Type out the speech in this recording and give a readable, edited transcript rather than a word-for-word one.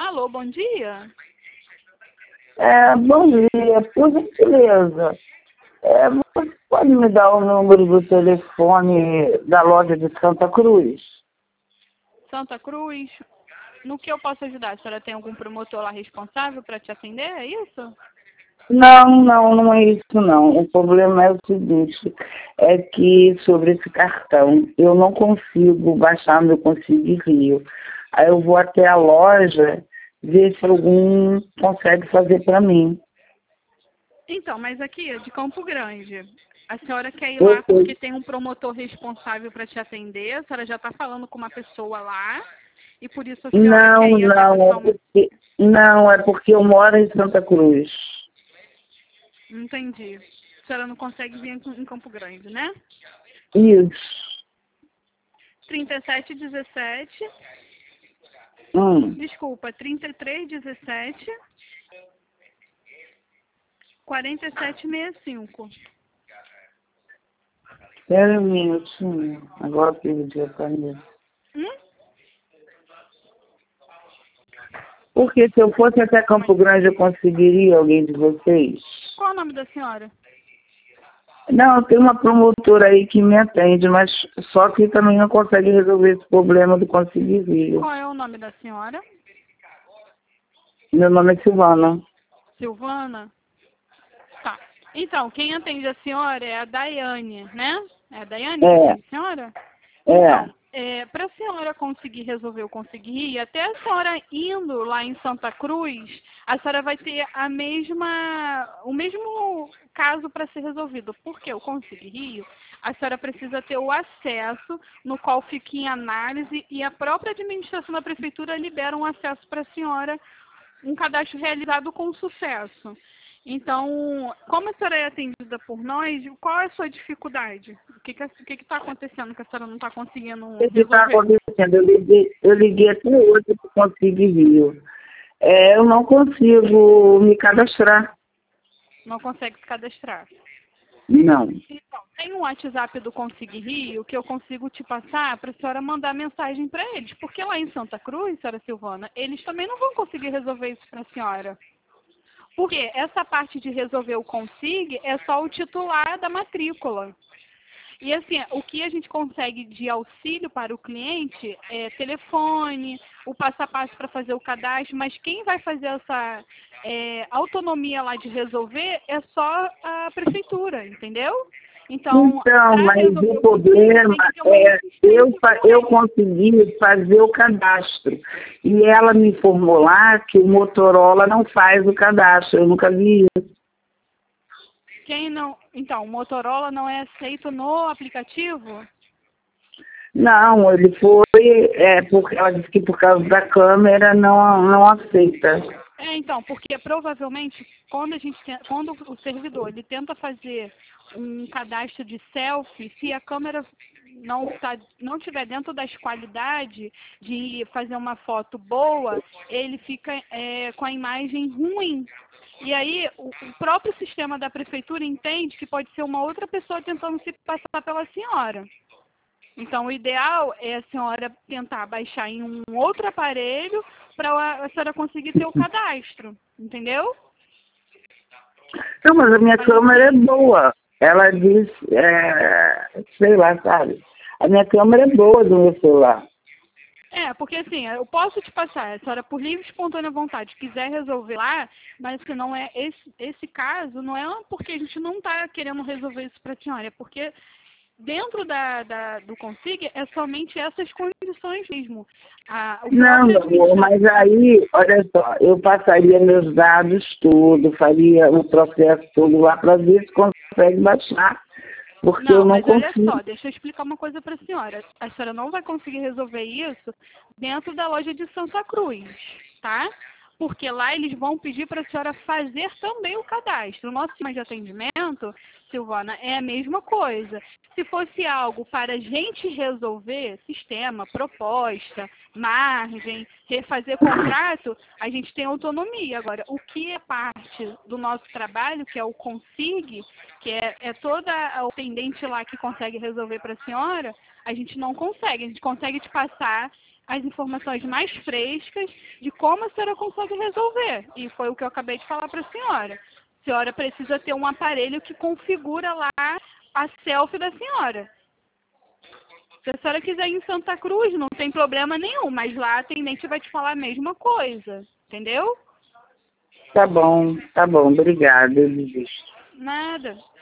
Alô, bom dia. Bom dia, por gentileza. Você pode me dar o número do telefone da loja de Santa Cruz? Santa Cruz. No que eu posso ajudar? A senhora tem algum promotor lá responsável para te atender? É isso? Não é isso não. O problema é o seguinte, é que sobre esse cartão eu não consigo baixar meu Consigo Rio. Aí eu vou até a loja ver se algum consegue fazer para mim. Então, mas aqui é de Campo Grande. A senhora quer ir Eu lá sei. porque tem um promotor responsável para te atender? A senhora já está falando com uma pessoa lá e por isso a senhora quer ir até pessoalmente? Não, é porque eu moro em Santa Cruz. Entendi. A senhora não consegue vir em Campo Grande, né? Isso. 3717. Desculpa, 3317 4765. Espera um minutinho. Agora perdi a caneta. Porque se eu fosse até Campo Grande, eu conseguiria alguém de vocês? Qual é o nome da senhora? Não, tem uma promotora aí que me atende, mas só que também não consegue resolver esse problema do Consigo Rio. Qual é o nome da senhora? Meu nome é Silvana. Silvana? Tá. Então, quem atende a senhora é a Daiane, né? É a Daiane que atende a senhora? Então, para a senhora conseguir resolver o Consigo Rio, até a senhora indo lá em Santa Cruz, a senhora vai ter o mesmo caso para ser resolvido. Porque o Consigo Rio, a senhora precisa ter o acesso no qual fica em análise e a própria administração da prefeitura libera um acesso para a senhora, um cadastro realizado com sucesso. Então, como a senhora é atendida por nós, qual é a sua dificuldade? O que está acontecendo que a senhora não está conseguindo resolver? O que está acontecendo? Eu liguei até hoje para o Consigo Rio. Eu não consigo me cadastrar. Não consegue se cadastrar? Não. Então, tem um WhatsApp do Consigo Rio que eu consigo te passar para a senhora mandar mensagem para eles. Porque lá em Santa Cruz, senhora Silvana, eles também não vão conseguir resolver isso para a senhora. Porque essa parte de resolver o Consigo é só o titular da matrícula. E assim, o que a gente consegue de auxílio para o cliente é telefone, o passo a passo para fazer o cadastro, mas quem vai fazer essa autonomia lá de resolver é só a prefeitura, entendeu? Então, Mas o problema eu consegui fazer o cadastro. E ela me informou lá que o Motorola não faz o cadastro. Eu nunca vi isso. Quem não... Então, o Motorola não é aceito no aplicativo? Não, ele foi... porque ela disse que por causa da câmera não aceita. Então, porque provavelmente quando o servidor ele tenta fazer um cadastro de selfie, se a câmera não tiver dentro das qualidades de fazer uma foto boa, ele fica com a imagem ruim. E aí o próprio sistema da prefeitura entende que pode ser uma outra pessoa tentando se passar pela senhora. Então, o ideal é a senhora tentar baixar em um outro aparelho para a senhora conseguir ter o cadastro, entendeu? Não, mas a minha câmera é boa. Ela diz, sei lá, sabe? A minha câmera é boa do meu celular. Porque assim, eu posso te passar, a senhora por livre e espontânea vontade quiser resolver lá, mas que não é esse caso, não é porque a gente não está querendo resolver isso para a senhora, é porque dentro do Consigo é somente essas condições mesmo. Não, meu amor, mas aí, olha só, eu passaria meus dados tudo, faria o processo todo lá para ver se consegue baixar. Porque eu não consigo. Olha só, deixa eu explicar uma coisa para a senhora. A senhora não vai conseguir resolver isso dentro da loja de Santa Cruz, tá? Porque lá eles vão pedir para a senhora fazer também o cadastro. O nosso sistema de atendimento, Silvana, é a mesma coisa. Se fosse algo para a gente resolver, sistema, proposta, margem, refazer contrato, a gente tem autonomia. Agora, o que é parte do nosso trabalho, que é o Consigo, que é toda o atendente lá que consegue resolver para a senhora, a gente não consegue. A gente consegue te passar as informações mais frescas de como a senhora consegue resolver. E foi o que eu acabei de falar para a senhora. A senhora precisa ter um aparelho que configura lá a selfie da senhora. Se a senhora quiser ir em Santa Cruz, não tem problema nenhum, mas lá a atendente vai te falar a mesma coisa, entendeu? Tá bom, obrigada, eu desisto. Nada.